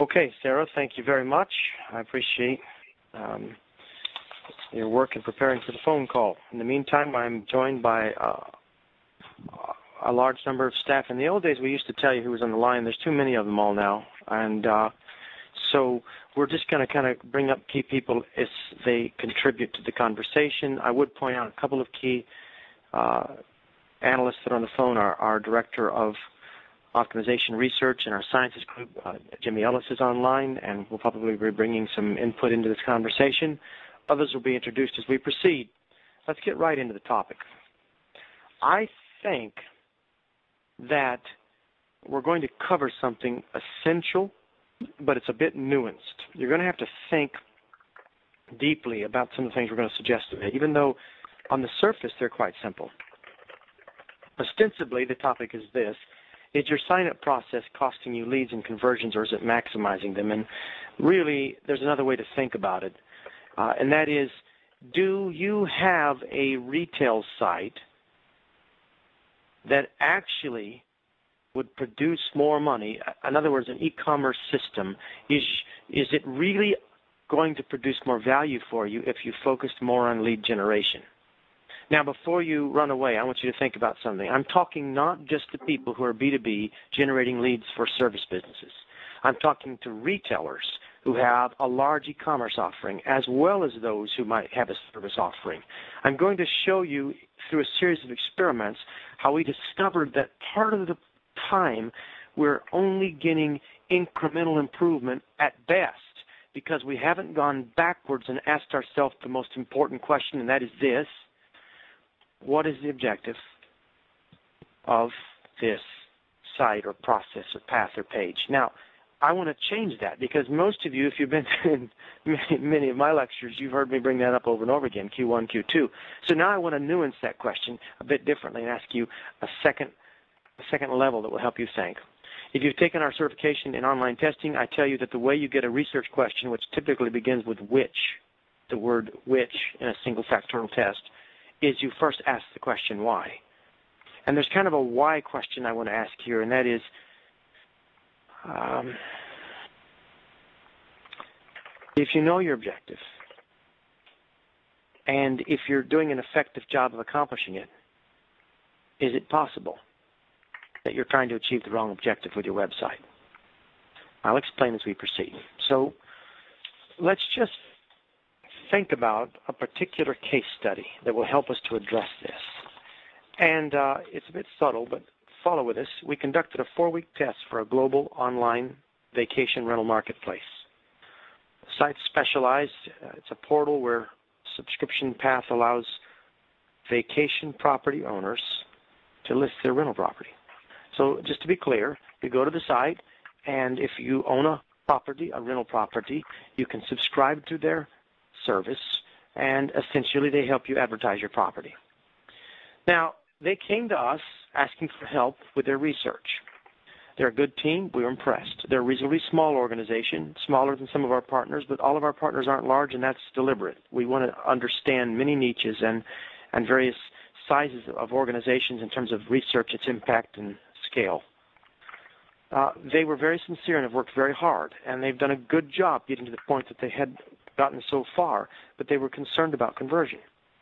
Okay, Sarah, thank you very much. I appreciate your work in preparing for the phone call. In the meantime, I'm joined by a large number of staff. In the old days, we used to tell you who was on the line. There's too many of them all now. And so we're just going to kind of bring up key people as they contribute to the conversation. I would point out a couple of key analysts that are on the phone. Our Director of Optimization Research in our Sciences Group, Jimmy Ellis, is online, and we'll probably be bringing some input into this conversation. Others will be introduced as we proceed. Let's get right into the topic. I think that we're going to cover something essential, but it's a bit nuanced. You're going to have to think deeply about some of the things we're going to suggest today, even though on the surface they're quite simple. Ostensibly, the topic is this: is your sign-up process costing you leads and conversions, or is it maximizing them? And really, there's another way to think about it, and that is, do you have a retail site that actually would produce more money? In other words, an e-commerce system, is it really going to produce more value for you if you focused more on lead generation? Now, before you run away, I want you to think about something. I'm talking not just to people who are B2B generating leads for service businesses. I'm talking to retailers who have a large e-commerce offering, as well as those who might have a service offering. I'm going to show you through a series of experiments how we discovered that part of the time we're only getting incremental improvement at best because we haven't gone backwards and asked ourselves the most important question, and that is this: what is the objective of this site or process or path or page? Now, I want to change that because most of you, if you've been in many of my lectures, you've heard me bring that up over and over again, Q1, Q2. So now I want to nuance that question a bit differently and ask you a second level that will help you think. If you've taken our certification in online testing, I tell you that the way you get a research question, which typically begins with which, the word which in a single factorial test, is you first ask the question why. And there's kind of a why question I want to ask here, and that is, if you know your objective, and if you're doing an effective job of accomplishing it, is it possible that you're trying to achieve the wrong objective with your website? I'll explain as we proceed. So let's just think about a particular case study that will help us to address this. And it's a bit subtle, but follow with us. We conducted a 4-week test for a global online vacation rental marketplace. The site's specialized. It's a portal where subscription path allows vacation property owners to list their rental property. So just to be clear, you go to the site, and if you own a property, a rental property, you can subscribe to their service, and essentially they help you advertise your property. Now, they came to us asking for help with their research. They're a good team. We were impressed. They're a reasonably small organization, smaller than some of our partners, but all of our partners aren't large, and that's deliberate. We want to understand many niches and various sizes of organizations in terms of research, its impact, and scale. They were very sincere and have worked very hard, and they've done a good job getting to the point that they had gotten so far, but they were concerned about conversion.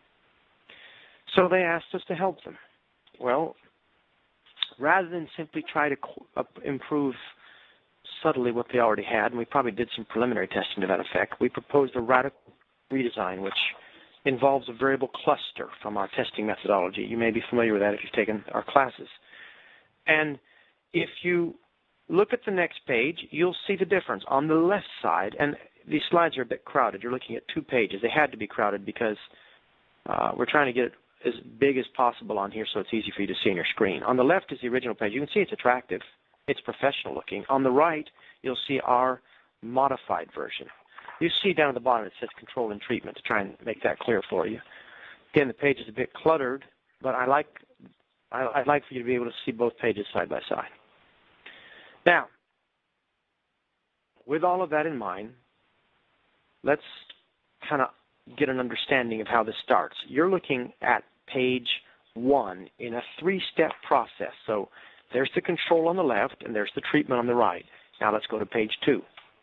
So they asked us to help them. Well, rather than simply try to improve subtly what they already had, and we probably did some preliminary testing to that effect, we proposed a radical redesign, which involves a variable cluster from our testing methodology. You may be familiar with that if you've taken our classes. And if you look at the next page, you'll see the difference. On the left side, and these slides are a bit crowded. You're looking at 2 pages. They had to be crowded because we're trying to get it as big as possible on here so it's easy for you to see on your screen. On the left is the original page. You can see it's attractive. It's professional looking. On the right, you'll see our modified version. You see down at the bottom it says control and treatment to try and make that clear for you. Again, the page is a bit cluttered, but I'd like for you to be able to see both pages side by side. Now, with all of that in mind, let's kind of get an understanding of how this starts. You're looking at page 1 in a 3-step process. So there's the control on the left, and there's the treatment on the right. Now let's go to page 2.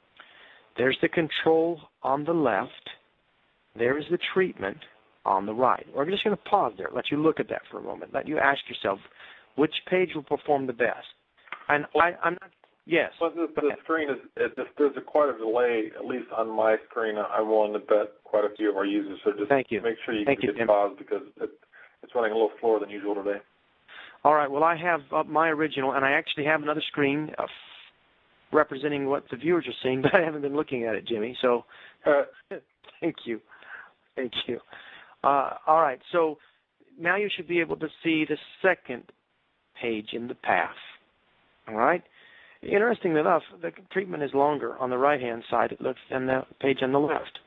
There's the control on the left. There is the treatment on the right. We're just going to pause there, let you look at that for a moment, let you ask yourself, which page will perform the best? And I'm not, yes. Well, the screen there's quite a delay, at least on my screen. I'm willing to bet quite a few of our users. So just Thank you. make sure you Thank get you, paused because it's running a little slower than usual today. All right, well, I have up my original, and I actually have another screen representing what the viewers are seeing, but I haven't been looking at it, Jimmy, so thank you. Thank you. All right, so now you should be able to see the second page in the path. All right? Interestingly enough, the treatment is longer on the right-hand side than the page on the left.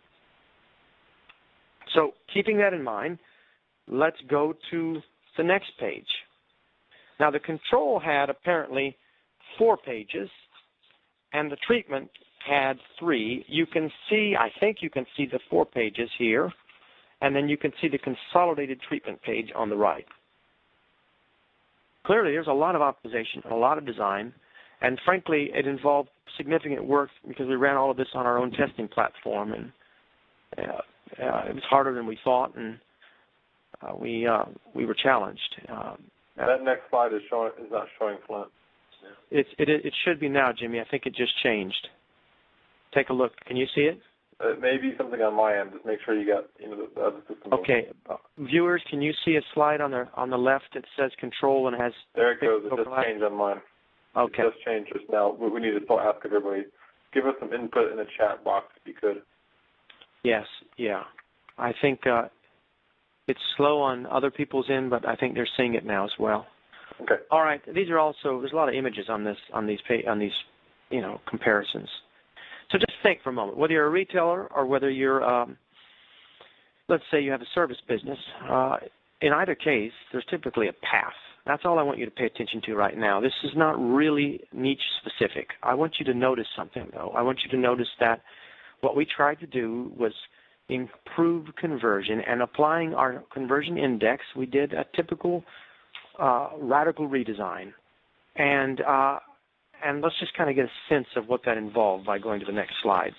So keeping that in mind, let's go to the next page. Now, the control had apparently 4 pages, and the treatment had 3. You can see, I think you can see the 4 pages here, and then you can see the consolidated treatment page on the right. Clearly, there's a lot of optimization, a lot of design, and frankly, it involved significant work because we ran all of this on our own testing platform, and it was harder than we thought, and we were challenged. That next slide is not showing Flint. It should be now, Jimmy. I think it just changed. Take a look. Can you see it? It may be something on my end. Just make sure you got the other system. Okay, viewers, can you see a slide on the left that says control and has? There it goes. It just changed on mine. Okay. It just changed just now. We need to still ask everybody. Give us some input in the chat box if you could. Yes. Yeah. I think it's slow on other people's end, but I think they're seeing it now as well. Okay. All right. These are also, there's a lot of images on these comparisons. So just think for a moment, whether you're a retailer or whether you're, let's say you have a service business, in either case, there's typically a path. That's all I want you to pay attention to right now. This is not really niche specific. I want you to notice something, though. I want you to notice that what we tried to do was improve conversion, and applying our conversion index, we did a typical radical redesign. And let's just kind of get a sense of what that involved by going to the next slide.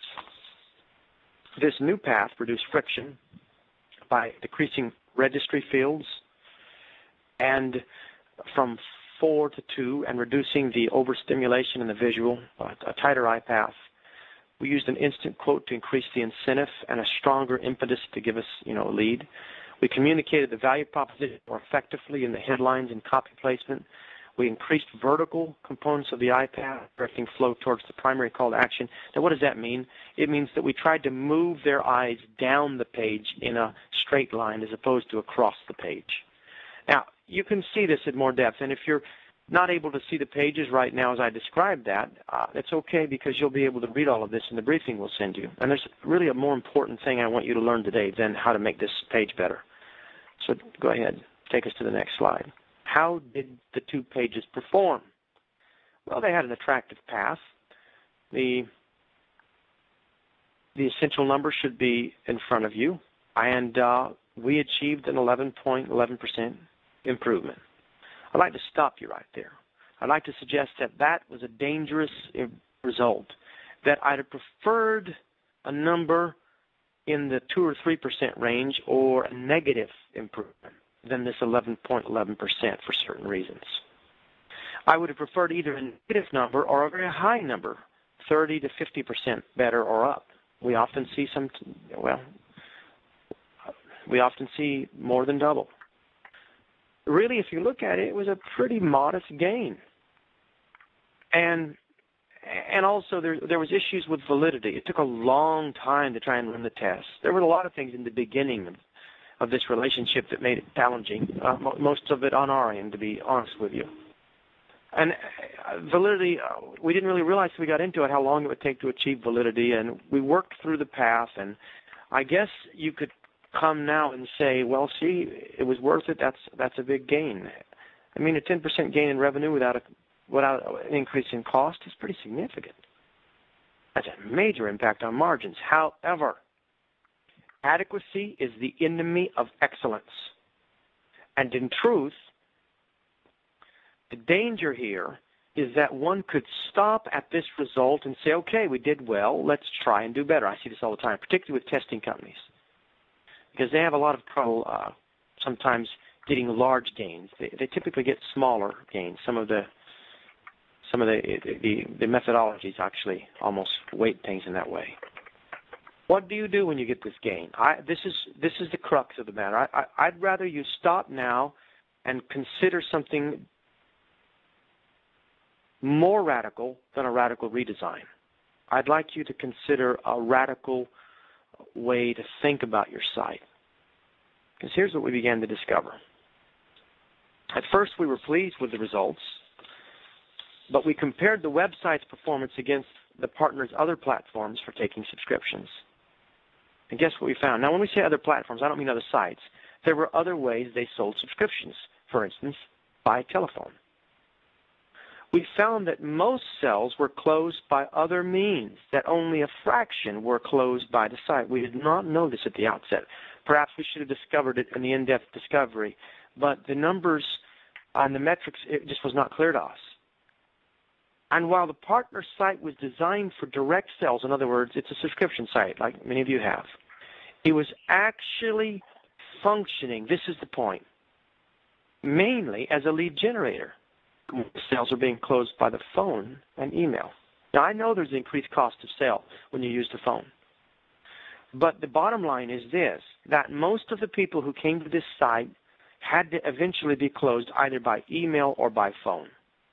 This new path reduced friction by decreasing registry fields and from 4 to 2 and reducing the overstimulation in the visual, a tighter eye path. We used an instant quote to increase the incentive and a stronger impetus to give us, a lead. We communicated the value proposition more effectively in the headlines and copy placement. We increased vertical components of the iPad, directing flow towards the primary call to action. Now, what does that mean? It means that we tried to move their eyes down the page in a straight line as opposed to across the page. Now, you can see this in more depth, and if you're not able to see the pages right now as I described that, it's okay because you'll be able to read all of this in the briefing we'll send you. And there's really a more important thing I want you to learn today than how to make this page better. So go ahead, take us to the next slide. How did the 2 pages perform? Well, they had an attractive path. The essential number should be in front of you, and we achieved an 11.11% improvement. I'd like to stop you right there. I'd like to suggest that that was a dangerous result, that I'd have preferred a number in the 2 or 3% range or a negative improvement than this 11.11% for certain reasons. I would have preferred either a negative number or a very high number, 30 to 50% better or up. We often see we often see more than double. Really, if you look at it, it was a pretty modest gain. And also there was issues with validity. It took a long time to try and run the test. There were a lot of things in the beginning of this relationship that made it challenging, most of it on our end, to be honest with you. And validity, we didn't really realize till we got into it how long it would take to achieve validity, and we worked through the path, and I guess you could come now and say, well, see, it was worth it. That's a big gain. I mean, a 10% gain in revenue without an increase in cost is pretty significant. That's a major impact on margins. However, adequacy is the enemy of excellence. And in truth, the danger here is that one could stop at this result and say, okay, we did well, let's try and do better. I see this all the time, particularly with testing companies, because they have a lot of trouble sometimes getting large gains. They typically get smaller gains. Some of the methodologies actually almost weight things in that way. What do you do when you get this gain? This is the crux of the matter. I'd rather you stop now and consider something more radical than a radical redesign. I'd like you to consider a radical way to think about your site. Because here's what we began to discover. At first, we were pleased with the results, but we compared the website's performance against the partner's other platforms for taking subscriptions. And guess what we found? Now, when we say other platforms, I don't mean other sites. There were other ways they sold subscriptions, for instance, by telephone. We found that most cells were closed by other means, that only a fraction were closed by the site. We did not know this at the outset. Perhaps we should have discovered it in the in-depth discovery, but the numbers on the metrics, it just was not clear to us. And while the partner site was designed for direct sales, in other words, it's a subscription site like many of you have, it was actually functioning, this is the point, mainly as a lead generator. Sales are being closed by the phone and email. Now, I know there's an increased cost of sale when you use the phone. But the bottom line is this, that most of the people who came to this site had to eventually be closed either by email or by phone.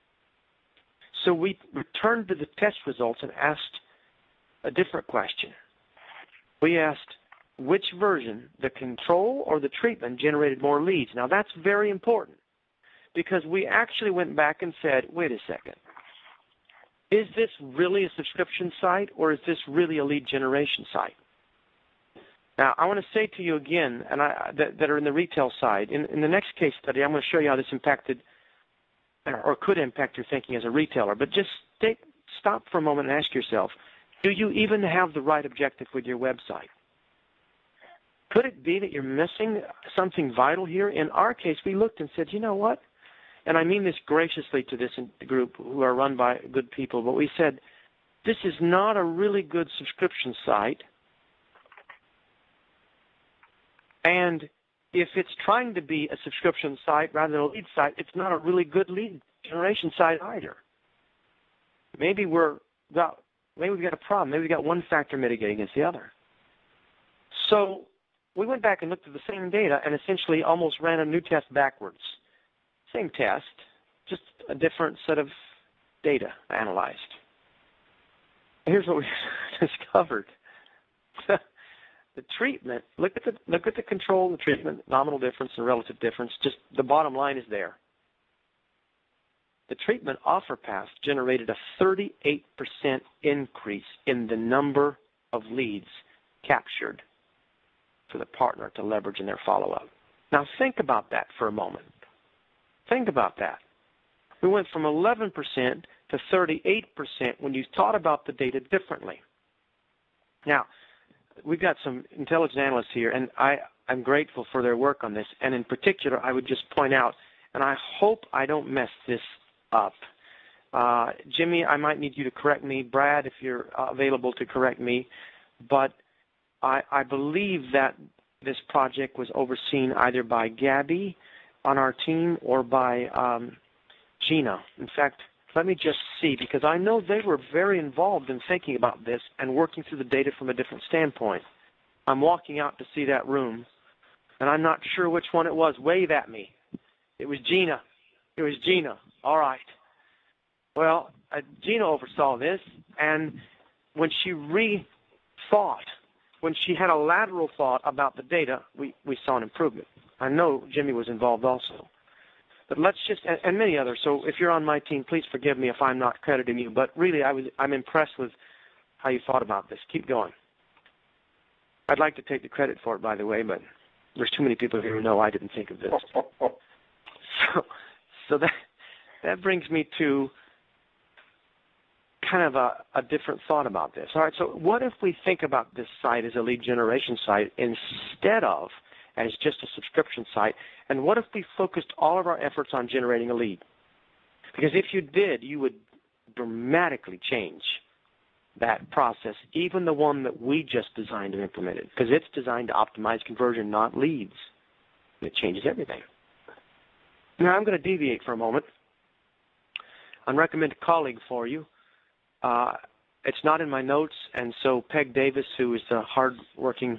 So we returned to the test results and asked a different question. We asked which version, the control or the treatment, generated more leads. Now, that's very important, because we actually went back and said, wait a second, is this really a subscription site or is this really a lead generation site? Now, I want to say to you again, and that are in the retail side, in the next case study, I'm going to show you how this impacted or could impact your thinking as a retailer. But just stop for a moment and ask yourself, do you even have the right objective with your website? Could it be that you're missing something vital here? In our case, we looked and said, you know what? And I mean this graciously to this group who are run by good people, but we said, this is not a really good subscription site. And if it's trying to be a subscription site rather than a lead site, it's not a really good lead generation site either. Maybe we've got a problem. Maybe we've got one factor mitigating against the other. So we went back and looked at the same data and essentially almost ran a new test backwards. Same test, just a different set of data analyzed. Here's what we discovered. The treatment, look at the control, the treatment, nominal difference and relative difference. Just the bottom line is there. The treatment offer path generated a 38% increase in the number of leads captured for the partner to leverage in their follow-up. Now think about that for a moment. Think about that. We went from 11% to 38% when you thought about the data differently. Now, we've got some intelligent analysts here, and I'm grateful for their work on this. And in particular, I would just point out, and I hope I don't mess this up. Jimmy, I might need you to correct me. Brad, if you're available to correct me. But I believe that this project was overseen either by Gabby on our team or by Gina. In fact, let me just see, because I know they were very involved in thinking about this and working through the data from a different standpoint. I'm walking out to see that room, and I'm not sure which one it was. Wave at me. It was Gina. It was Gina. All right. Well, Gina oversaw this, and when she rethought, when she had a lateral thought about the data, we saw an improvement. I know Jimmy was involved also. But let's just, and many others, so if you're on my team, please forgive me if I'm not crediting you, but really I'm impressed with how you thought about this. Keep going. I'd like to take the credit for it, by the way, but there's too many people here who know I didn't think of this. So that brings me to kind of a different thought about this. All right, so what if we think about this site as a lead generation site instead of as just a subscription site, and what if we focused all of our efforts on generating a lead? Because if you did, you would dramatically change that process, even the one that we just designed and implemented, because it's designed to optimize conversion, not leads. It changes everything. Now, I'm going to deviate for a moment and recommend a colleague for you. It's not in my notes, and so Peg Davis, who is the hard-working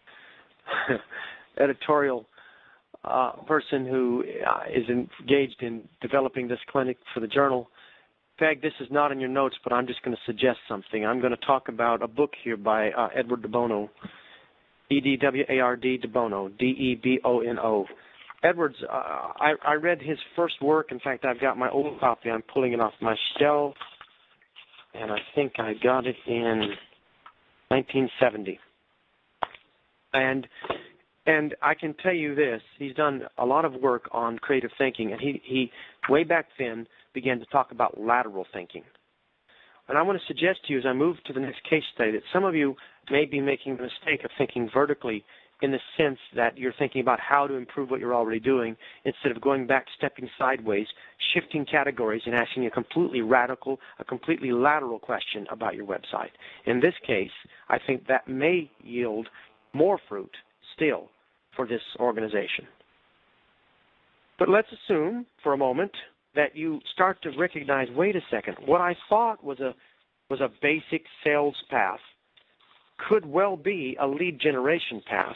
editorial person who is engaged in developing this clinic for the journal, Peg, this is not in your notes, but I'm just going to suggest something. I'm going to talk about a book here by Edward de Bono, E-D-W-A-R-D de Bono, D-E-B-O-N-O. Edwards, I read his first work. In fact, I've got my old copy. I'm pulling it off my shelf, and I think I got it in 1970. And I can tell you this, he's done a lot of work on creative thinking, and he way back then began to talk about lateral thinking. And I want to suggest to you as I move to the next case study that some of you may be making the mistake of thinking vertically in the sense that you're thinking about how to improve what you're already doing instead of going back, stepping sideways, shifting categories, and asking a completely lateral question about your website. In this case, I think that may yield more fruit still for this organization. But let's assume for a moment that you start to recognize, wait a second, what I thought was a basic sales path could well be a lead generation path.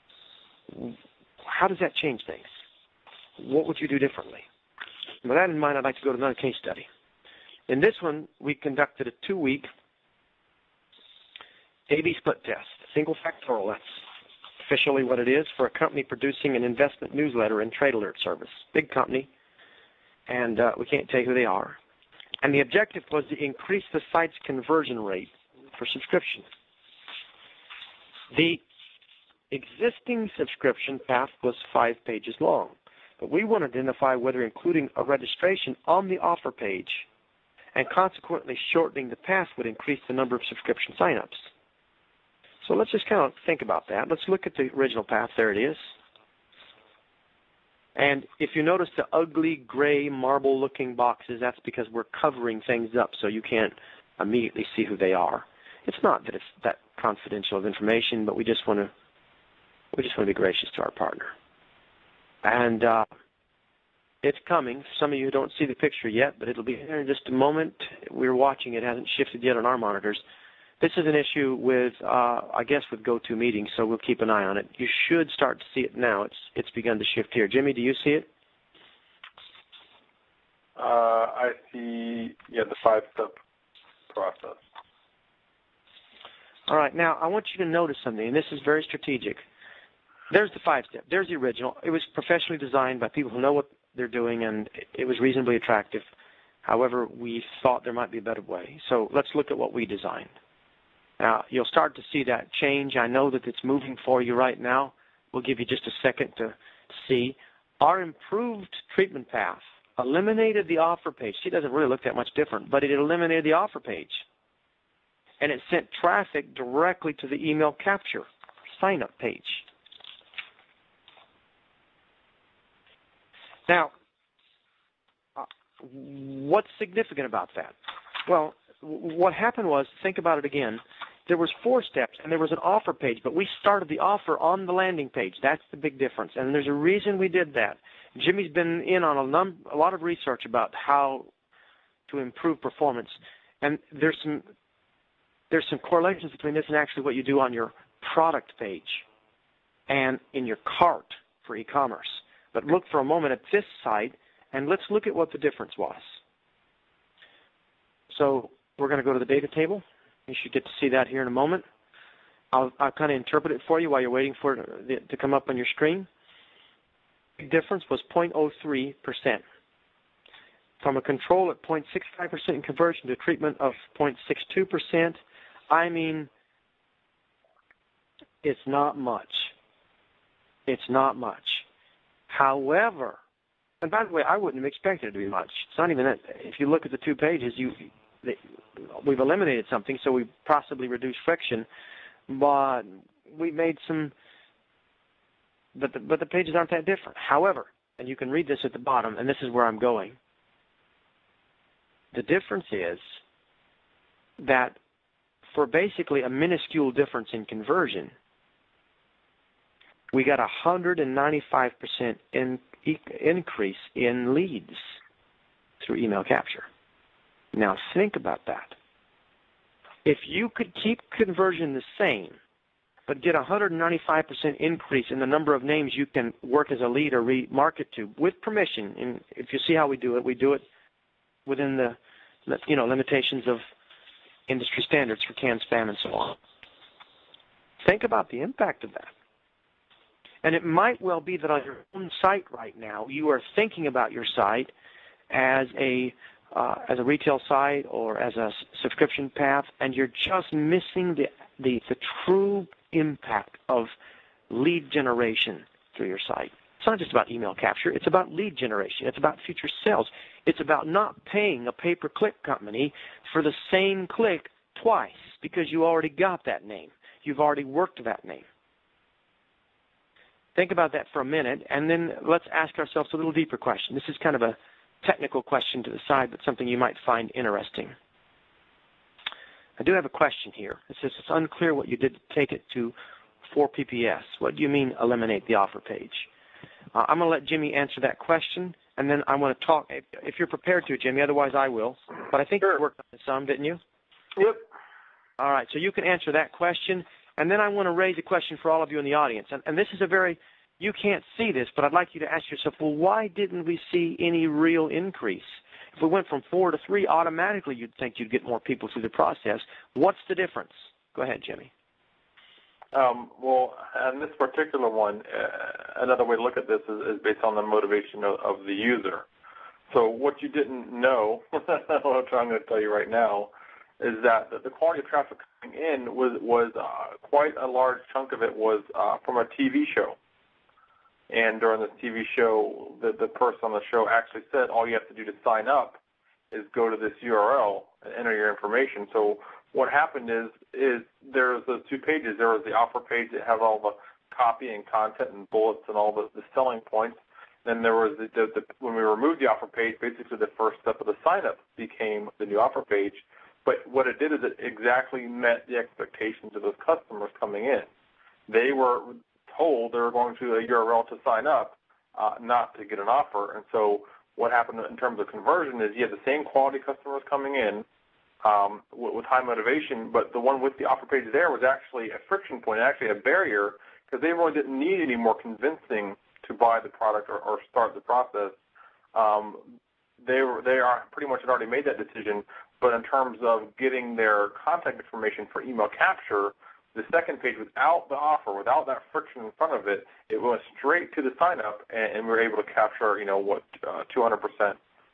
How does that change things? What would you do differently? With that in mind, I'd like to go to another case study. In this one, we conducted a 2-week A/B split test, single factorial. That's officially what it is for a company producing an investment newsletter and trade alert service. Big company, and we can't tell you who they are. And the objective was to increase the site's conversion rate for subscription. The existing subscription path was 5 pages long, but we want to identify whether including a registration on the offer page and consequently shortening the path would increase the number of subscription signups. So let's just kind of think about that. Let's look at the original path. There it is. And if you notice the ugly, gray, marble-looking boxes, that's because we're covering things up so you can't immediately see who they are. It's not that it's that confidential of information, but we just want to be gracious to our partner. And it's coming. Some of you don't see the picture yet, but it'll be here in just a moment. We're watching. It hasn't shifted yet on our monitors. This is an issue with, I guess, with GoToMeeting, so we'll keep an eye on it. You should start to see it now. It's begun to shift here. Jimmy, do you see it? I see, the 5-step process. All right. Now, I want you to notice something, and this is very strategic. There's the 5-step. There's the original. It was professionally designed by people who know what they're doing, and it was reasonably attractive. However, we thought there might be a better way. So let's look at what we designed. Now, you'll start to see that change. I know that it's moving for you right now. We'll give you just a second to see. Our improved treatment path eliminated the offer page. See, it doesn't really look that much different, but it eliminated the offer page. And it sent traffic directly to the email capture sign-up page. Now, what's significant about that? Well, what happened was, think about it again, there was 4 steps, and there was an offer page, but we started the offer on the landing page. That's the big difference, and there's a reason we did that. Jimmy's been in on a lot of research about how to improve performance, and there's some correlations between this and actually what you do on your product page and in your cart for e-commerce. But look for a moment at this site, and let's look at what the difference was. So we're going to go to the data table. You should get to see that here in a moment. I'll kind of interpret it for you while you're waiting for it to come up on your screen. The difference was 0.03%. From a control at 0.65% in conversion to treatment of 0.62%, I mean, it's not much. It's not much. However, and by the way, I wouldn't have expected it to be much. It's not even that. If you look at the 2 pages, we've eliminated something, so we've possibly reduced friction, but we made some, but the pages aren't that different. However, and you can read this at the bottom, and this is where I'm going, The difference is that for basically a minuscule difference in conversion, we got a 195% increase in leads through email capture. Now think about that. If you could keep conversion the same, but get a 195% increase in the number of names you can work as a lead or remarket to with permission, and if you see how we do it within the limitations of industry standards for canned spam and so on. Think about the impact of that. And it might well be that on your own site right now, you are thinking about your site as a retail site or as a subscription path, and you're just missing the true impact of lead generation through your site. It's not just about email capture. It's about lead generation. It's about future sales. It's about not paying a pay-per-click company for the same click twice because you already got that name. You've already worked that name. Think about that for a minute, and then let's ask ourselves a little deeper question. This is kind of a technical question to the side, but something you might find interesting. I do have a question here. It says it's unclear what you did to take it to 4 PPS. What do you mean eliminate the offer page? I'm going to let Jimmy answer that question, and then I want to talk, if you're prepared to, Jimmy, otherwise I will. But I think you worked on it some, didn't you? Yep. All right, so you can answer that question, and then I want to raise a question for all of you in the audience. And this is you can't see this, but I'd like you to ask yourself, well, why didn't we see any real increase? If we went from 4 to 3, automatically you'd think you'd get more people through the process. What's the difference? Go ahead, Jimmy. Well, on this particular one, another way to look at this is based on the motivation of the user. So what you didn't know, what I'm trying to tell you right now, is that the quality of traffic coming in was quite a large chunk of it was from a TV show. And during this TV show, the person on the show actually said all you have to do to sign up is go to this URL and enter your information. So what happened is there's those 2 pages. There was the offer page that had all the copy and content and bullets and all the selling points. Then there was when we removed the offer page, basically the first step of the sign-up became the new offer page. But what it did is it exactly met the expectations of those customers coming in. They were told they were going to a URL to sign up, not to get an offer. And so what happened in terms of conversion is you had the same quality customers coming in with high motivation, but the one with the offer page there was actually a friction point, actually a barrier, because they really didn't need any more convincing to buy the product or start the process. They are pretty much had already made that decision, but in terms of getting their contact information for email capture, the second page without the offer, without that friction in front of it, it went straight to the sign up, and we were able to capture, 200%,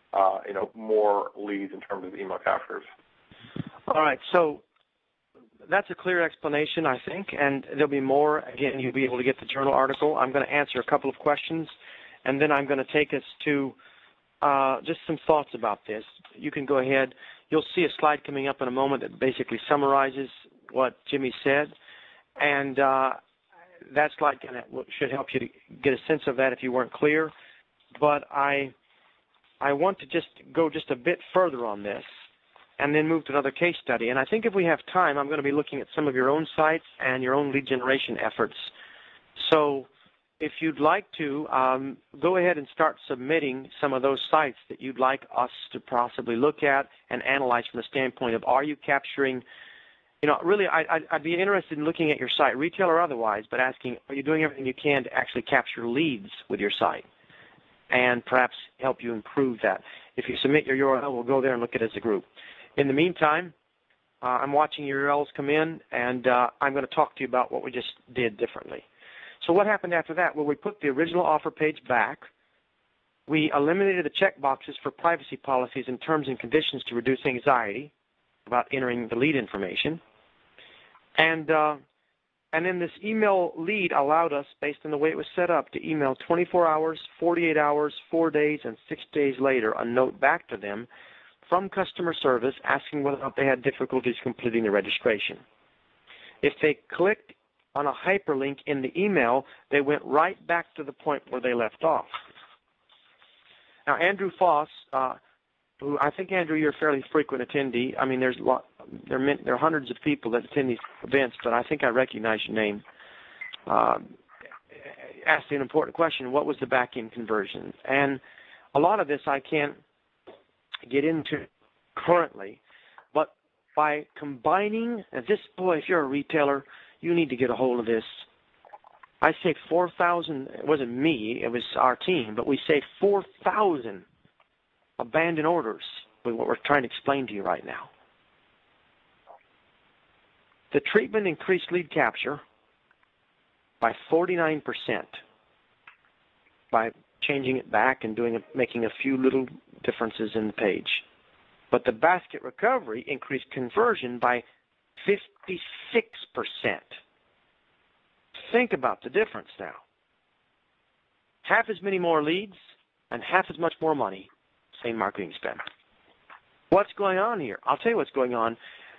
more leads in terms of email captures. All right, so that's a clear explanation, I think, and there'll be more. Again, you'll be able to get the journal article. I'm going to answer a couple of questions, and then I'm going to take us to just some thoughts about this. You can go ahead. You'll see a slide coming up in a moment that basically summarizes what Jimmy said, and that slide should help you to get a sense of that if you weren't clear. But I want to just go just a bit further on this and then move to another case study. And I think if we have time, I'm going to be looking at some of your own sites and your own lead generation efforts. So if you'd like to, go ahead and start submitting some of those sites that you'd like us to possibly look at and analyze from the standpoint of, are you capturing, really I'd be interested in looking at your site, retail or otherwise, but asking, are you doing everything you can to actually capture leads with your site and perhaps help you improve that? If you submit your URL, we'll go there and look at it as a group. In the meantime, I'm watching your URLs come in, and I'm going to talk to you about what we just did differently. So what happened after that? Well, we put the original offer page back. We eliminated the checkboxes for privacy policies and terms and conditions to reduce anxiety about entering the lead information. And then this email lead allowed us, based on the way it was set up, to email 24 hours, 48 hours, 4 days, and 6 days later a note back to them from customer service asking whether or not they had difficulties completing the registration. If they clicked on a hyperlink in the email, they went right back to the point where they left off. Now, Andrew Foss, I think, Andrew, you're a fairly frequent attendee. I mean, there are hundreds of people that attend these events, but I think I recognize your name. Asked an important question: what was the back-end conversion? And a lot of this I can't get into currently, but by combining, and this, boy, if you're a retailer, you need to get a hold of this. I saved 4,000. It wasn't me; it was our team, but we saved 4,000 abandoned orders with what we're trying to explain to you right now. The treatment increased lead capture by 49% by changing it back and making a few little differences in the page. But the basket recovery increased conversion by 56%. Think about the difference now. Half as many more leads and half as much more money. Same marketing spend. What's going on here? I'll tell you what's going on.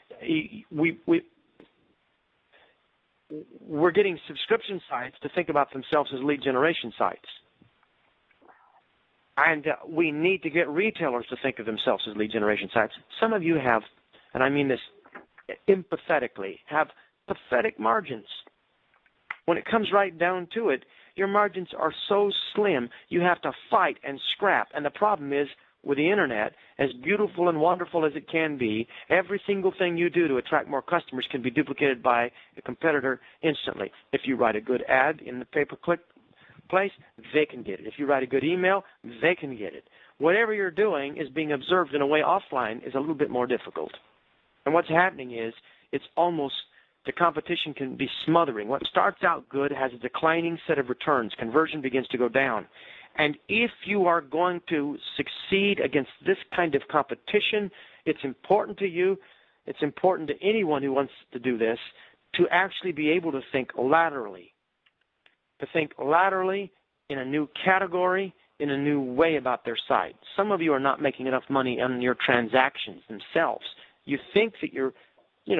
We're getting subscription sites to think about themselves as lead generation sites. And we need to get retailers to think of themselves as lead generation sites. Some of you have, and I mean this empathetically, have pathetic margins. When it comes right down to it, your margins are so slim, you have to fight and scrap. And the problem is, with the Internet, as beautiful and wonderful as it can be, every single thing you do to attract more customers can be duplicated by a competitor instantly. If you write a good ad in the pay-per-click place, they can get it. If you write a good email, they can get it. Whatever you're doing is being observed in a way offline is a little bit more difficult. And what's happening is it's almost the competition can be smothering. What starts out good has a declining set of returns. Conversion begins to go down. And if you are going to succeed against this kind of competition, it's important to you, it's important to anyone who wants to do this, to actually be able to think laterally. To think laterally in a new category, in a new way about their site. Some of you are not making enough money on your transactions themselves. You think that you're, you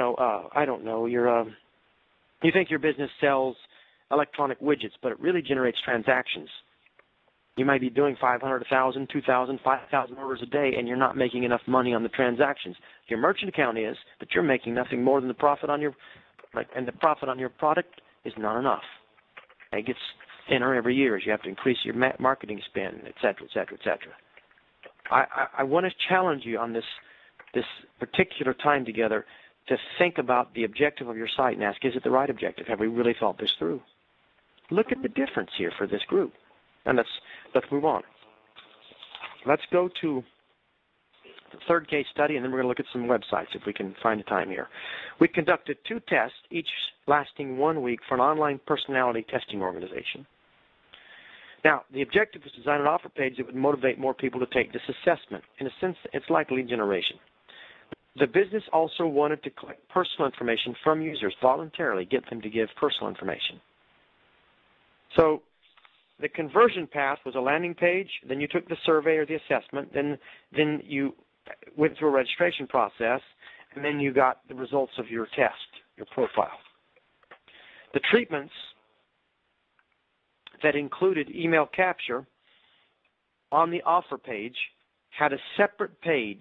think your business sells electronic widgets, but it really generates transactions. You might be doing 500, 1,000, 2,000, 5,000 orders a day, and you're not making enough money on the transactions. Your merchant account is, but you're making nothing more than the profit on your, and the profit on your product is not enough. It gets thinner every year as you have to increase your marketing spend, et cetera, et cetera, et cetera. I want to challenge you on this particular time together to think about the objective of your site and ask, is it the right objective? Have we really thought this through? Look at the difference here for this group. And let's move on. Let's go to the third case study, and then we're going to look at some websites if we can find the time here. We conducted 2 tests, each lasting 1 week for an online personality testing organization. Now, the objective was to design an offer page that would motivate more people to take this assessment. In a sense, it's like lead generation. The business also wanted to collect personal information from users voluntarily, get them to give personal information. So the conversion path was a landing page, then you took the survey or the assessment, then you went through a registration process, and then you got the results of your test, your profile. The treatments that included email capture on the offer page had a separate page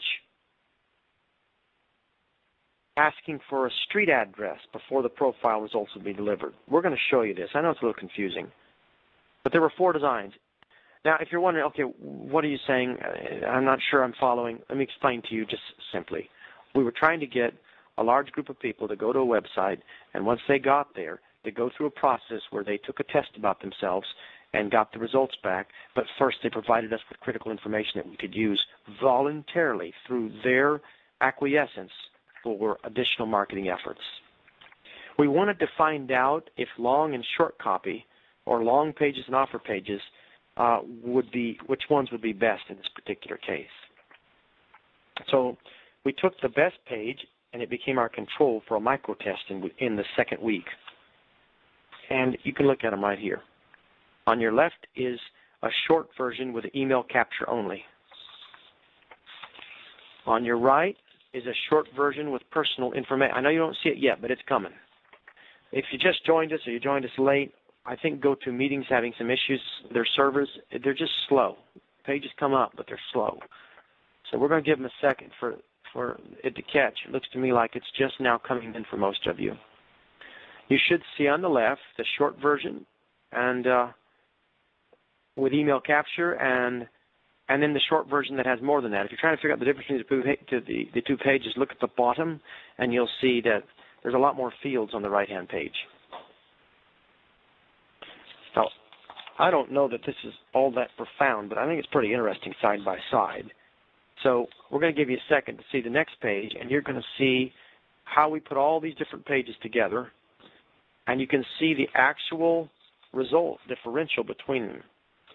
asking for a street address before the profile results would be delivered. We're going to show you this. I know it's a little confusing, but there were 4 designs. Now, if you're wondering, okay, what are you saying? I'm not sure I'm following. Let me explain to you just simply. We were trying to get a large group of people to go to a website, and once they got there, they go through a process where they took a test about themselves and got the results back, but first they provided us with critical information that we could use voluntarily through their acquiescence for additional marketing efforts. We wanted to find out if long and short copy or long pages and offer pages which ones would be best in this particular case. So we took the best page, and it became our control for a micro test in the 2nd week. And you can look at them right here. On your left is a short version with email capture only. On your right is a short version with personal information. I know you don't see it yet, but it's coming. If you just joined us or you joined us late, I think GoToMeeting's having some issues with their servers. They're just slow. Pages come up, but they're slow. So we're going to give them a second for it to catch. It looks to me like it's just now coming in for most of you. You should see on the left the short version and with email capture, and then the short version that has more than that. If you're trying to figure out the difference between the two pages, look at the bottom, and you'll see that there's a lot more fields on the right-hand page. Now, I don't know that this is all that profound, but I think it's pretty interesting side by side. So we're going to give you a second to see the next page, and you're going to see how we put all these different pages together, and you can see the actual result differential between them.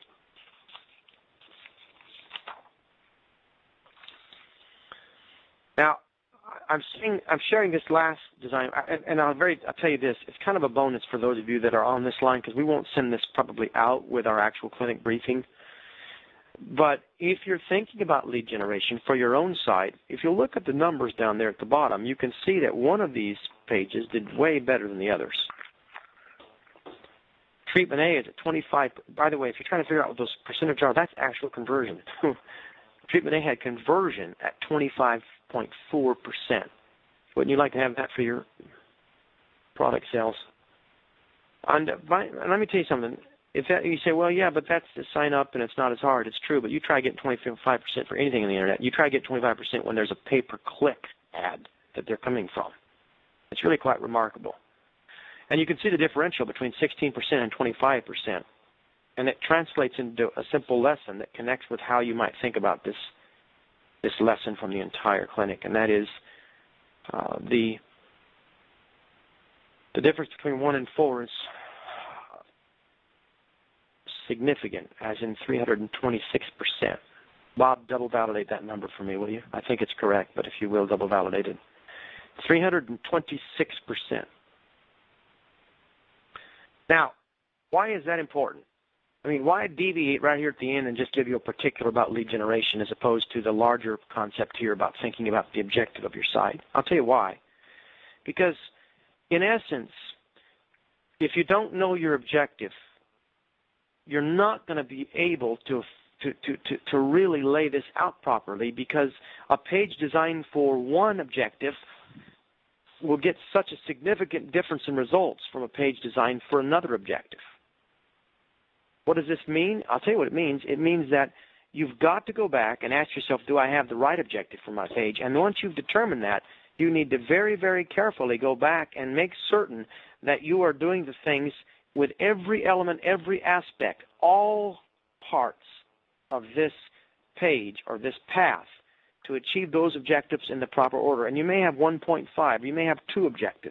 Now, I'm sharing this last design, and I'll tell you this, it's kind of a bonus for those of you that are on this line, because we won't send this probably out with our actual clinic briefing. But if you're thinking about lead generation for your own site, if you look at the numbers down there at the bottom, you can see that one of these pages did way better than the others. Treatment A is at 25. By the way, if you're trying to figure out what those percentage are, that's actual conversion. Treatment A had conversion at 25.4%. Wouldn't you like to have that for your product sales? And let me tell you something. If that, you say, well, yeah, but that's to sign up and it's not as hard. It's true, but you try getting 25% for anything on the internet. You try get 25% when there's a pay-per-click ad that they're coming from. It's really quite remarkable. And you can see the differential between 16% and 25%. And it translates into a simple lesson that connects with how you might think about this lesson from the entire clinic, and that is the difference between 1 and 4 is significant, as in 326%. Bob, double validate that number for me, will you? I think it's correct, but if you will, double validate it. 326%. Now, why is that important? I mean, why deviate right here at the end and just give you a particular about lead generation as opposed to the larger concept here about thinking about the objective of your site? I'll tell you why. Because, in essence, if you don't know your objective, you're not going to be able to really lay this out properly, because a page designed for one objective will get such a significant difference in results from a page designed for another objective. What does this mean? I'll tell you what it means. It means that you've got to go back and ask yourself, do I have the right objective for my page? And once you've determined that, you need to very, very carefully go back and make certain that you are doing the things with every element, every aspect, all parts of this page or this path to achieve those objectives in the proper order. And you may have 1.5, you may have 2 objectives.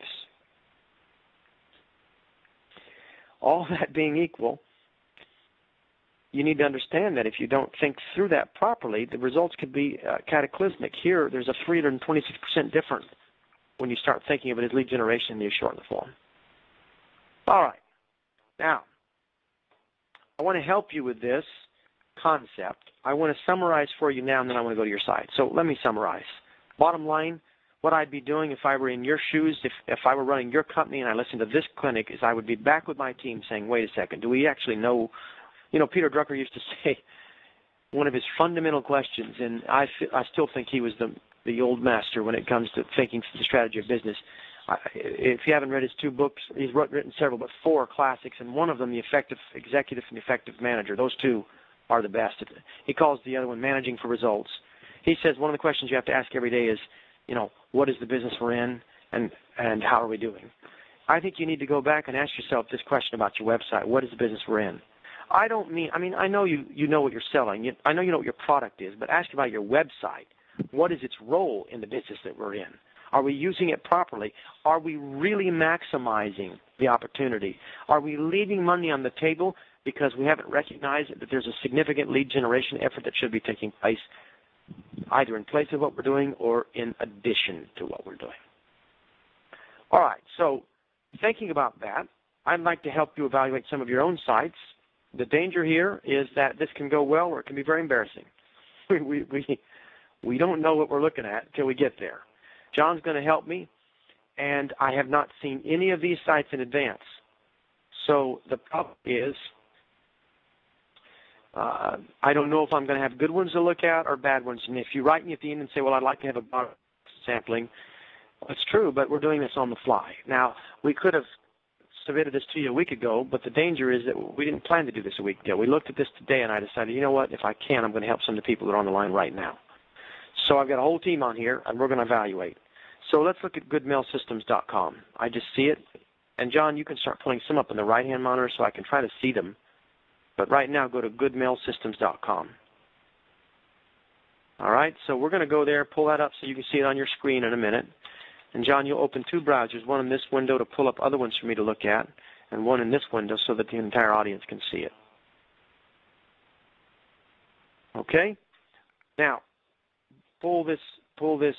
All that being equal, you need to understand that if you don't think through that properly, the results could be cataclysmic. Here, there's a 326% difference when you start thinking of it as lead generation and you shorten the form. All right. Now, I want to help you with this concept. I want to summarize for you now, and then I want to go to your site. So let me summarize. Bottom line, what I'd be doing if I were in your shoes, if I were running your company and I listened to this clinic, is I would be back with my team saying, wait a second, do we actually know? You know, Peter Drucker used to say one of his fundamental questions, and I still think he was the old master when it comes to thinking through the strategy of business. If you haven't read his 2 books, he's written several, but 4 classics, and one of them, The Effective Executive and The Effective Manager. Those 2 are the best. He calls the other one Managing for Results. He says one of the questions you have to ask every day is, you know, what is the business we're in, and how are we doing? I think you need to go back and ask yourself this question about your website. What is the business we're in? I know you know what you're selling. I know you know what your product is, but ask about your website. What is its role in the business that we're in? Are we using it properly? Are we really maximizing the opportunity? Are we leaving money on the table because we haven't recognized that there's a significant lead generation effort that should be taking place either in place of what we're doing or in addition to what we're doing? All right, so thinking about that, I'd like to help you evaluate some of your own sites. The danger here is that this can go well or it can be very embarrassing. We don't know what we're looking at until we get there. John's going to help me, and I have not seen any of these sites in advance. So the problem is I don't know if I'm going to have good ones to look at or bad ones. And if you write me at the end and say, well, I'd like to have a sampling, it's true, but we're doing this on the fly. Now, we could have submitted this to you a week ago, but the danger is that we didn't plan to do this a week ago. We looked at this today, and I decided, you know what, if I can, I'm going to help some of the people that are on the line right now. So I've got a whole team on here, and we're going to evaluate. So let's look at goodmailsystems.com. I just see it. And, John, you can start pulling some up on the right-hand monitor so I can try to see them. But right now, go to goodmailsystems.com. All right, so we're going to go there, pull that up so you can see it on your screen in a minute. And, John, you'll open two browsers, one in this window to pull up other ones for me to look at, and one in this window so that the entire audience can see it. Okay? Now, pull this over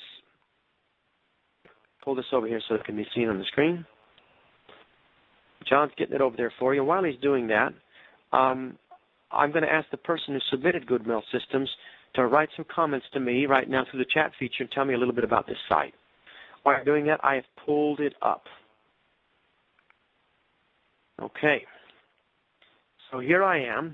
here so it can be seen on the screen. John's getting it over there for you. While he's doing that, I'm going to ask the person who submitted Good Mail Systems to write some comments to me right now through the chat feature and tell me a little bit about this site. While I'm doing that, I have pulled it up. Okay. So here I am.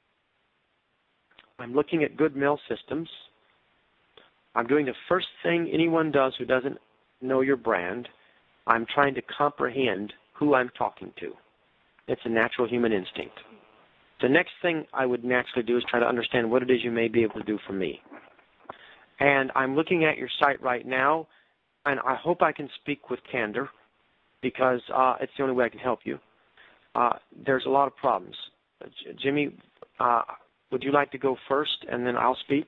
I'm looking at Good Mail Systems. I'm doing the first thing anyone does who doesn't know your brand. I'm trying to comprehend who I'm talking to. It's a natural human instinct. The next thing I would naturally do is try to understand what it is you may be able to do for me. And I'm looking at your site right now, and I hope I can speak with candor because it's the only way I can help you. There's a lot of problems. Jimmy, would you like to go first, and then I'll speak?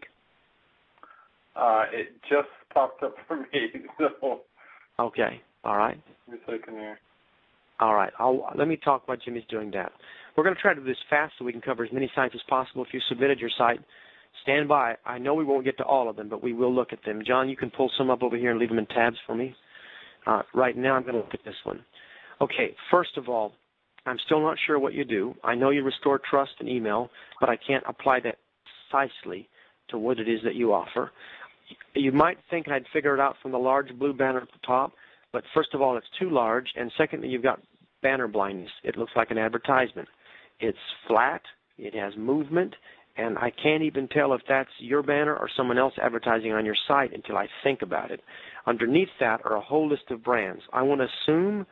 It just popped up for me. So. Okay. All right. Give me a second here. All right. Let me talk while Jimmy's doing that. We're going to try to do this fast so we can cover as many sites as possible. If you submitted your site, stand by. I know we won't get to all of them, but we will look at them. John, you can pull some up over here and leave them in tabs for me. Right now I'm going to look at this one. Okay, first of all, I'm still not sure what you do. I know you restore trust in email, but I can't apply that precisely to what it is that you offer. You might think I'd figure it out from the large blue banner at the top, but first of all, it's too large, and secondly, you've got banner blindness. It looks like an advertisement. It's flat, it has movement, and I can't even tell if that's your banner or someone else advertising on your site until I think about it. Underneath that are a whole list of brands. I want to assume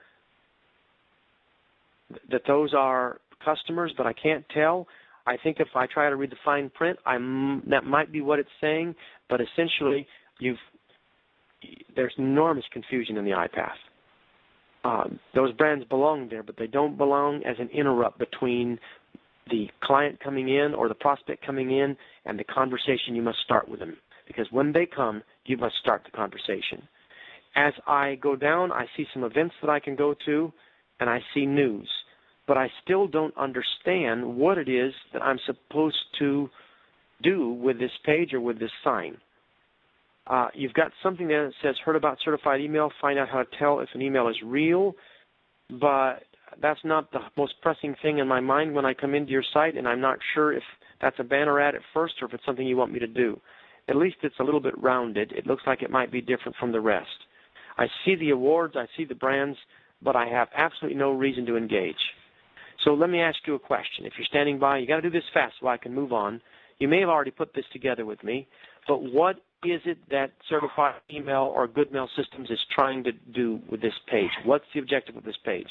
that those are customers, but I can't tell. I think if I try to read the fine print, that might be what it's saying, but essentially there's enormous confusion in the iPath. Those brands belong there, but they don't belong as an interrupt between the client coming in or the prospect coming in and the conversation you must start with them. Because when they come, you must start the conversation. As I go down, I see some events that I can go to, and I see news. But I still don't understand what it is that I'm supposed to do with this page or with this sign. You've got something there that says, heard about certified email, find out how to tell if an email is real, but that's not the most pressing thing in my mind when I come into your site, and I'm not sure if that's a banner ad at first or if it's something you want me to do. At least it's a little bit rounded. It looks like it might be different from the rest. I see the awards, I see the brands, but I have absolutely no reason to engage. So let me ask you a question. If you're standing by, you got to do this fast so I can move on. You may have already put this together with me, but what is it that Certified Email or Good Mail Systems is trying to do with this page? What's the objective of this page?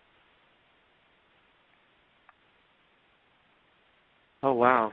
Oh, wow.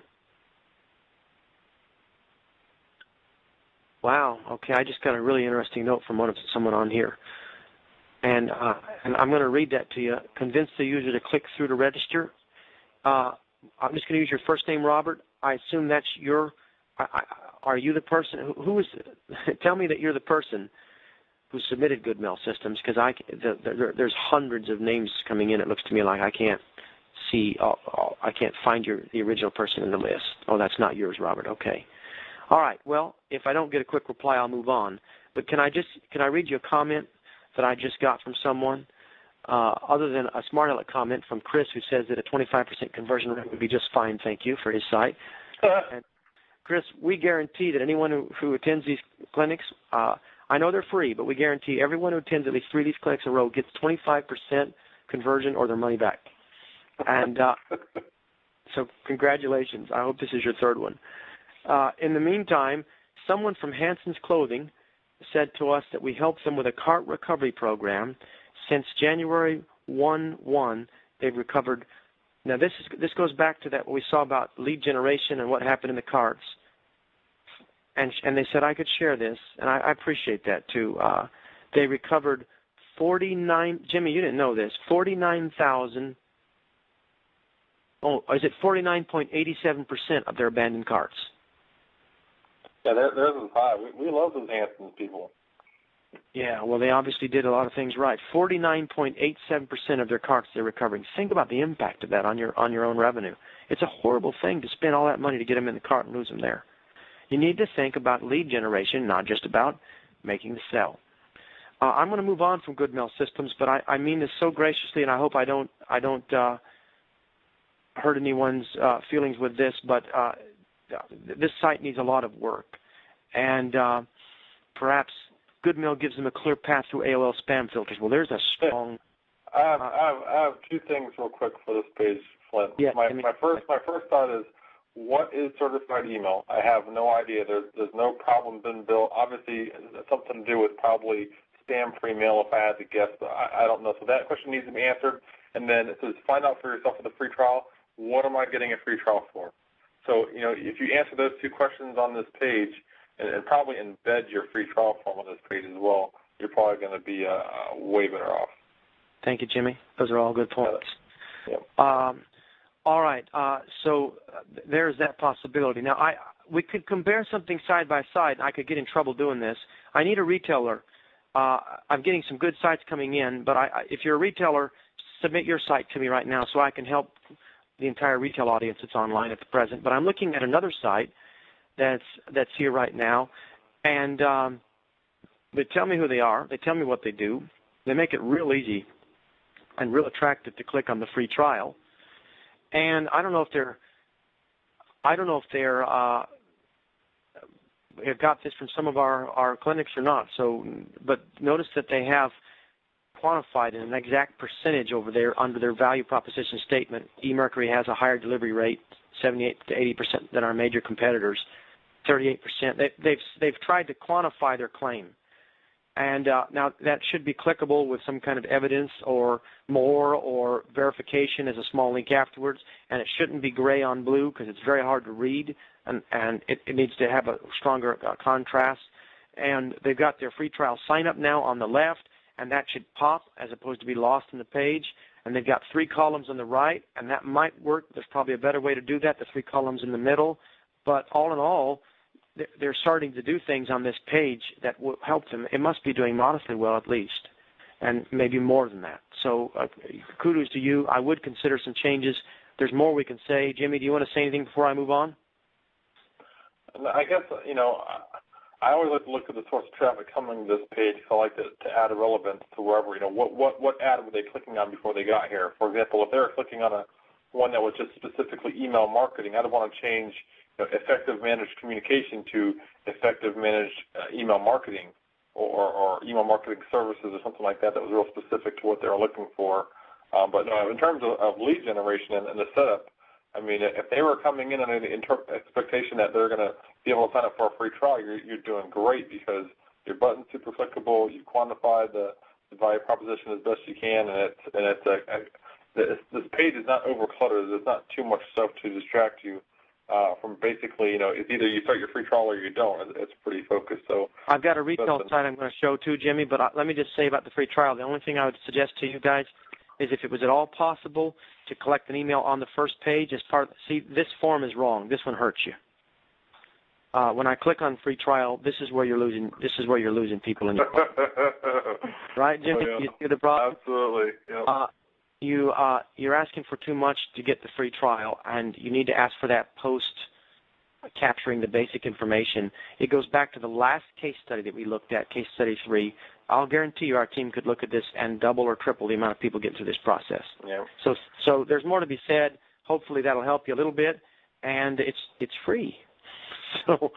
Wow. Okay, I just got a really interesting note from someone on here. And I'm going to read that to you. Convince the user to click through to register. I'm just going to use your first name, Robert. I assume that's your... are you the person who is? Tell me that you're the person who submitted Good Mail Systems, because there's hundreds of names coming in. It looks to me like I can't see. I can't find the original person in the list. Oh, that's not yours, Robert. Okay. All right. Well, if I don't get a quick reply, I'll move on. But can I read you a comment that I just got from someone? Other than a smart aleck comment from Chris, who says that a 25% conversion rate would be just fine, thank you, for his site. And Chris, we guarantee that anyone who attends these clinics, I know they're free, but we guarantee everyone who attends at least 3 of these clinics in a row gets 25% conversion or their money back. And So congratulations. I hope this is your third one. In the meantime, someone from Hanson's Clothing said to us that we helped them with a cart recovery program. Since January 1/1, they've recovered. Now this goes back to that what we saw about lead generation and what happened in the carts. And they said I could share this, and I appreciate that too. They recovered 49. Jimmy, you didn't know this. 49,000. Oh, is it 49.87% of their abandoned carts? Yeah, theirs is high. We love those Hanson's people. Yeah, well, they obviously did a lot of things right. 49.87% of their carts they're recovering. Think about the impact of that on your own revenue. It's a horrible thing to spend all that money to get them in the cart and lose them there. You need to think about lead generation, not just about making the sell. I'm going to move on from Good Mail Systems, but I mean this so graciously, and I hope I don't hurt anyone's feelings with this, but this site needs a lot of work, and perhaps Good Mail gives them a clear path through AOL spam filters. Well, there's a strong. I have two things real quick for this page, Flint. Yeah, my first thought is, what is certified email? I have no idea. There's no problem been built. Obviously, it's something to do with probably spam-free mail, if I had to guess. But I don't know. So that question needs to be answered. And then it says, find out for yourself with the free trial. What am I getting a free trial for? So, if you answer those two questions on this page and probably embed your free trial form on this page as well, you're probably going to be way better off. Thank you, Jimmy. Those are all good points. Yeah. All right. So there's that possibility. Now, we could compare something side by side, and I could get in trouble doing this. I need a retailer. I'm getting some good sites coming in, but if you're a retailer, submit your site to me right now so I can help the entire retail audience that's online at the present. But I'm looking at another site that's here right now, and they tell me who they are. They tell me what they do. They make it real easy and real attractive to click on the free trial. And I don't know if they're have got this from some of our clinics or not. So, but notice that they have quantified in an exact percentage over there under their value proposition statement. eMercury has a higher delivery rate, 78 to 80% than our major competitors, 38%. They've tried to quantify their claim, and now that should be clickable with some kind of evidence or more or verification as a small link afterwards, and it shouldn't be gray on blue because it's very hard to read, and it needs to have a stronger contrast. And they've got their free trial sign up now on the left, and that should pop as opposed to be lost in the page. And they've got 3 columns on the right, and that might work. There's probably a better way to do that, the 3 columns in the middle. But all in all, they're starting to do things on this page that will help them. It must be doing modestly well at least, and maybe more than that. So kudos to you. I would consider some changes. There's more we can say. Jimmy, do you want to say anything before I move on? I guess, I always like to look at the source of traffic coming to this page because I like to add a relevance to wherever, what ad were they clicking on before they got here? For example, if they were clicking on one that was just specifically email marketing, I'd want to change effective managed communication to effective managed email marketing or email marketing services or something like that was real specific to what they were looking for. But no, in terms of lead generation and the setup, I mean, if they were coming in under the expectation that they're going to be able to sign up for a free trial, you're doing great because your button's super clickable. You quantify the value proposition as best you can, this page is not overcluttered. There's not too much stuff to distract you from basically, it's either you start your free trial or you don't. It's pretty focused. So I've got a retail site I'm going to show too, Jimmy, but let me just say about the free trial, the only thing I would suggest to you guys is if it was at all possible to collect an email on the first page as part of, see, this form is wrong. This one hurts you. When I click on free trial, this is where you're losing people in your right, Jimmy? Oh, yeah. You see the problem? Absolutely. Yep. You're asking for too much to get the free trial, and you need to ask for that post capturing the basic information. It goes back to the last case study that we looked at, case study 3. I'll guarantee you our team could look at this and double or triple the amount of people get through this process. Yeah. So there's more to be said. Hopefully that'll help you a little bit, and it's free. So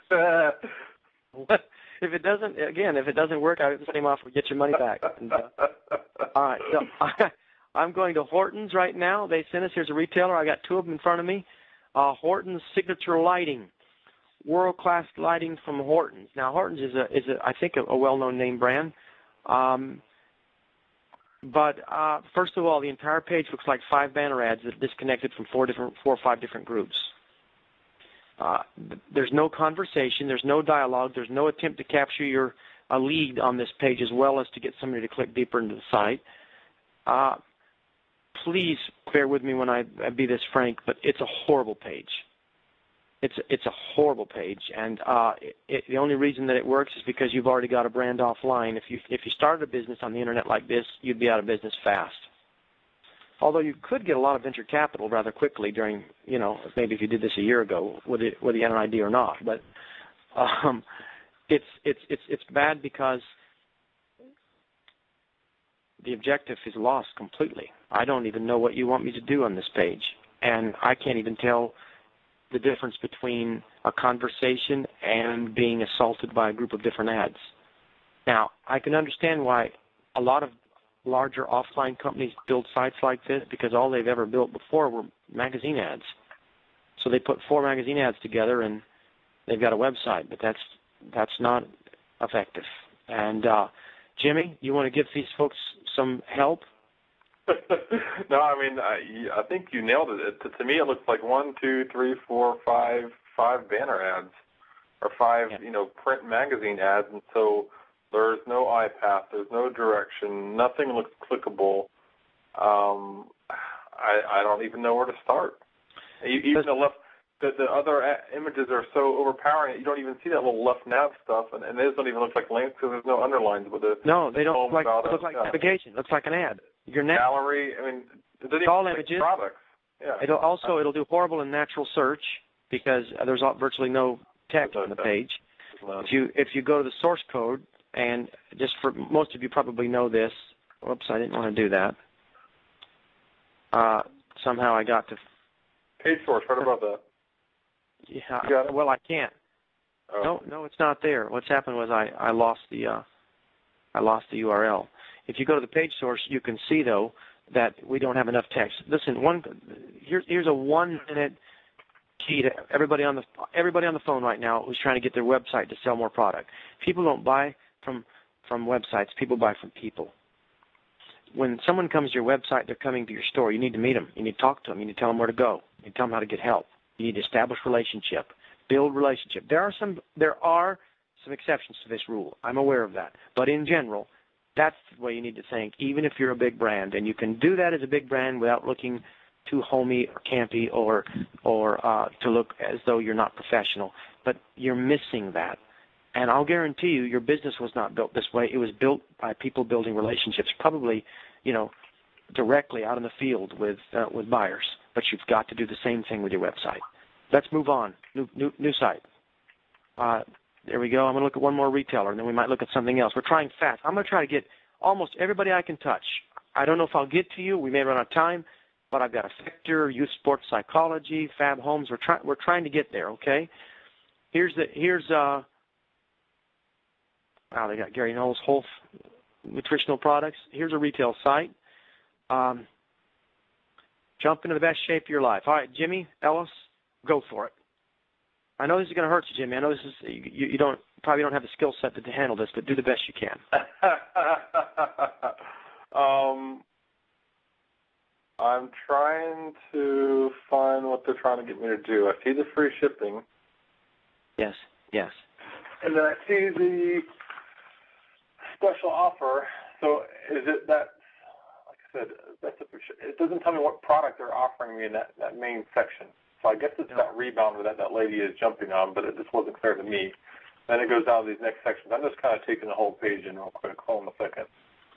if it doesn't work, I get the same offer. Get your money back. And, all right. So I'm going to Hortons right now. They sent us, here's a retailer. I got two of them in front of me. Hortons Signature Lighting, world-class lighting from Hortons. Now, Hortons is I think, a well-known name brand. But first of all, the entire page looks like 5 banner ads that are disconnected from 4 or 5 different groups. There's no conversation. There's no dialogue. There's no attempt to capture a lead on this page as well as to get somebody to click deeper into the site. Please bear with me when I be this frank, but it's a horrible page. It's a horrible page, and the only reason that it works is because you've already got a brand offline. If you started a business on the internet like this, you'd be out of business fast. Although you could get a lot of venture capital rather quickly during, maybe if you did this a year ago, whether you had an idea or not. But it's bad because the objective is lost completely. I don't even know what you want me to do on this page, and I can't even tell the difference between a conversation and being assaulted by a group of different ads. Now, I can understand why a lot of larger offline companies build sites like this, because all they've ever built before were magazine ads. So they put 4 magazine ads together and they've got a website, but that's not effective. And Jimmy, you want to give these folks some help? No, I mean, I think you nailed it. To me, it looks like 1, 2, 3, 4, 5 banner ads, or 5, print magazine ads, and so there's no iPath, there's no direction, nothing looks clickable. I don't even know where to start. Even the other images are so overpowering, you don't even see that little left nav stuff, and those don't even look like links because there's no underlines with it. No, they don't look like navigation. It looks like an ad. Your gallery, I mean, it doesn't all even images. Products. Yeah. It'll do horrible in natural search because there's virtually no text on the page. No. If you go to the source code, and just for most of you probably know this. Whoops, I didn't want to do that. Somehow I got to page source. What about that? Yeah. Well, I can't. Oh. No, it's not there. What's happened was I lost the URL. If you go to the page source, you can see though that we don't have enough text. Listen, here's a 1-minute key to everybody on the phone right now who's trying to get their website to sell more product. People don't buy from websites. People buy from people. When someone comes to your website, they're coming to your store. You need to meet them. You need to talk to them. You need to tell them where to go. You need to tell them how to get help. You need to establish relationship, build relationship. There are some exceptions to this rule. I'm aware of that. But in general, that's the way you need to think, even if you're a big brand. And you can do that as a big brand without looking too homey or campy or to look as though you're not professional. But you're missing that. And I'll guarantee you your business was not built this way. It was built by people building relationships, probably, directly out in the field with buyers. But you've got to do the same thing with your website. Let's move on. New site. There we go. I'm going to look at one more retailer, and then we might look at something else. We're trying fast. I'm going to try to get almost everybody I can touch. I don't know if I'll get to you. We may run out of time, but I've got Effector, Youth Sports Psychology, Fab Homes. We're trying to get there. Okay. Here's they got Gary Knowles Whole Nutritional Products. Here's a retail site. Jump into the best shape of your life. All right, Jimmy Ellis, go for it. I know this is going to hurt you, Jimmy. I know this is you probably don't have the skill set to handle this, but do the best you can. I'm trying to find what they're trying to get me to do. I see the free shipping. Yes. And then I see the special offer. So is it that? Like I said, it doesn't tell me what product they're offering me in that main section. So I guess it's that rebounder that lady is jumping on, but it just wasn't clear to me. Then it goes down to these next sections. I'm just kind of taking the whole page in real quick. Hold on a second.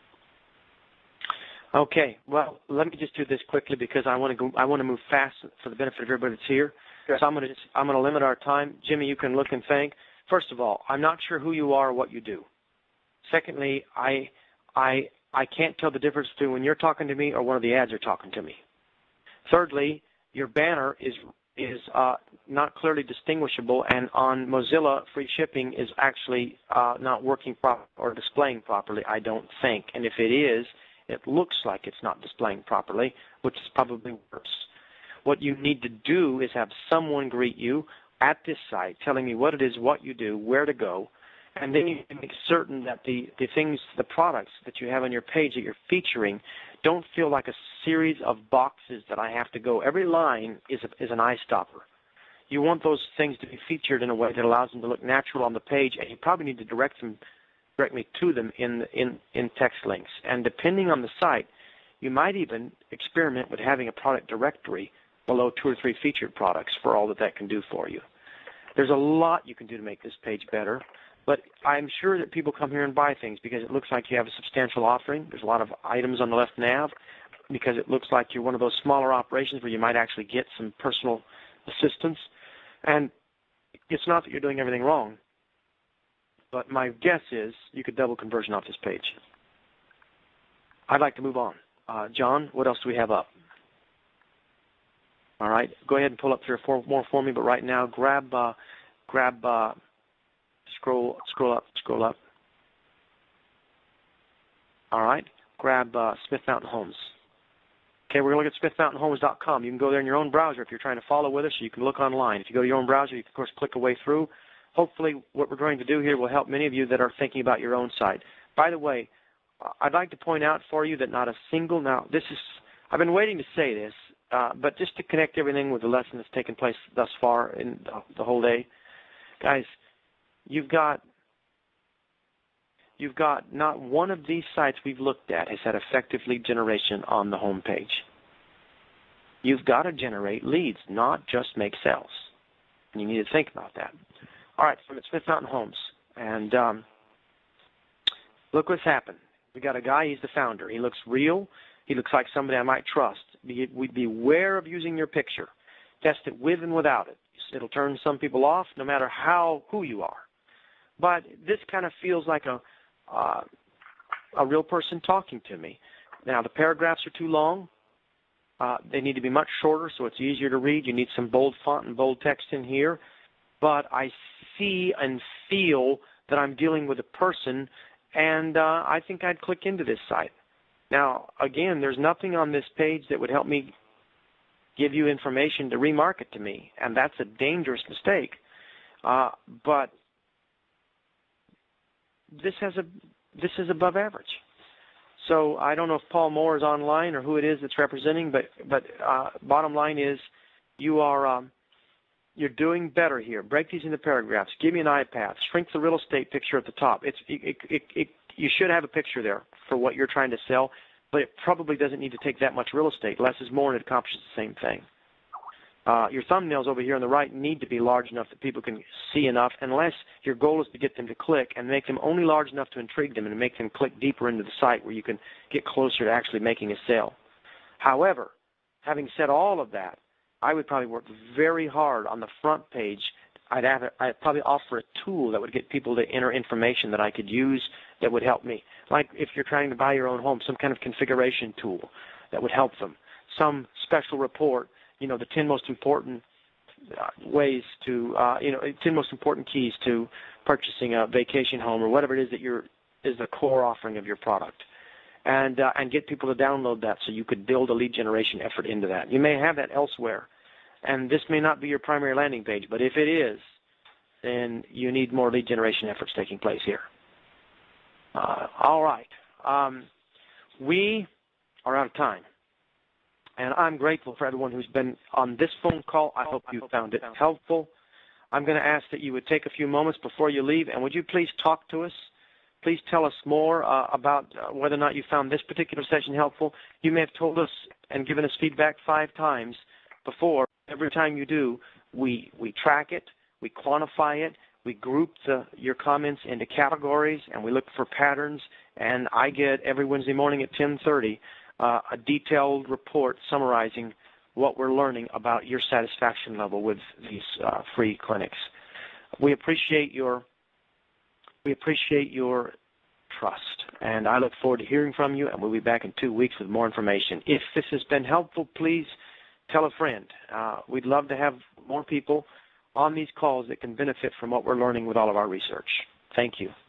Okay. Well, let me just do this quickly because I want to move fast for the benefit of everybody that's here. Okay. So I'm going to limit our time. Jimmy, you can look and think. First of all, I'm not sure who you are or what you do. Secondly, I can't tell the difference between when you're talking to me or one of the ads are talking to me. Thirdly, your banner is not clearly distinguishable, and on Mozilla, free shipping is actually not working or displaying properly, I don't think. And if it is, It looks like it's not displaying properly, which is probably worse. What you need to do is have someone greet you at this site telling me what it is, what you do, where to go, and then you can make certain that the things, the products that you have on your page that you're featuring don't feel like a series of boxes that I have to go. Every line is an eye stopper. You want those things to be featured in a way that allows them to look natural on the page, and you probably need to direct me to them in text links. And depending on the site, you might even experiment with having a product directory below 2 or 3 featured products for all that can do for you. There's a lot you can do to make this page better, but I'm sure that people come here and buy things because it looks like you have a substantial offering. There's a lot of items on the left nav because it looks like you're one of those smaller operations where you might actually get some personal assistance. And it's not that you're doing everything wrong, but my guess is you could double conversion off this page. I'd like to move on. John, what else do we have up? All right, go ahead and pull up 3 or 4 more for me, but right now scroll up. All right, grab Smith Mountain Homes. Okay, we're going to look at smithmountainhomes.com. You can go there in your own browser if you're trying to follow with us, or you can look online. If you go to your own browser, you can, of course, click a way through. Hopefully, what we're going to do here will help many of you that are thinking about your own site. By the way, I'd like to point out for you that not a single, I've been waiting to say this, but just to connect everything with the lesson that's taken place thus far in the whole day, guys, you've got not one of these sites we've looked at has had effective lead generation on the home page. You've got to generate leads, not just make sales. And you need to think about that. All right, from Smith Mountain Homes. And look what's happened. We got a guy, he's the founder. He looks real. He looks like somebody I might trust. We'd be aware of using your picture. Test it with and without it. It'll turn some people off no matter who you are. But this kind of feels like a real person talking to me. Now, the paragraphs are too long. They need to be much shorter so it's easier to read. You need some bold font and bold text in here. But I see and feel that I'm dealing with a person, and I think I'd click into this site. Now, again, there's nothing on this page that would help me give you information to remarket to me, and that's a dangerous mistake. But this is above average. So I don't know if Paul Moore is online or who it is that's representing, but bottom line is you're doing better here. Break these into paragraphs. Give me an iPath. Shrink the real estate picture at the top. You should have a picture there for what you're trying to sell, but it probably doesn't need to take that much real estate. Less is more, and it accomplishes the same thing. Your thumbnails over here on the right need to be large enough that people can see enough, unless your goal is to get them to click and make them only large enough to intrigue them and make them click deeper into the site where you can get closer to actually making a sale. However, having said all of that, I would probably work very hard on the front page. I'd probably offer a tool that would get people to enter information that I could use that would help me. Like if you're trying to buy your own home, some kind of configuration tool that would help them. Some special report, the 10 most important ways to, 10 most important keys to purchasing a vacation home or whatever it is that is the core offering of your product. And get people to download that so you could build a lead generation effort into that. You may have that elsewhere, and this may not be your primary landing page, but if it is, then you need more lead generation efforts taking place here. All right. We are out of time, and I'm grateful for everyone who's been on this phone call. I hope you found it helpful. I'm going to ask that you would take a few moments before you leave, and would you please talk to us? Please tell us more about whether or not you found this particular session helpful. You may have told us and given us feedback 5 times before. Every time you do, we track it, we quantify it, we group your comments into categories, and we look for patterns. And I get every Wednesday morning at 10:30 a detailed report summarizing what we're learning about your satisfaction level with these free clinics. We appreciate your trust, and I look forward to hearing from you, and we'll be back in 2 weeks with more information. If this has been helpful, please tell a friend. We'd love to have more people on these calls that can benefit from what we're learning with all of our research. Thank you.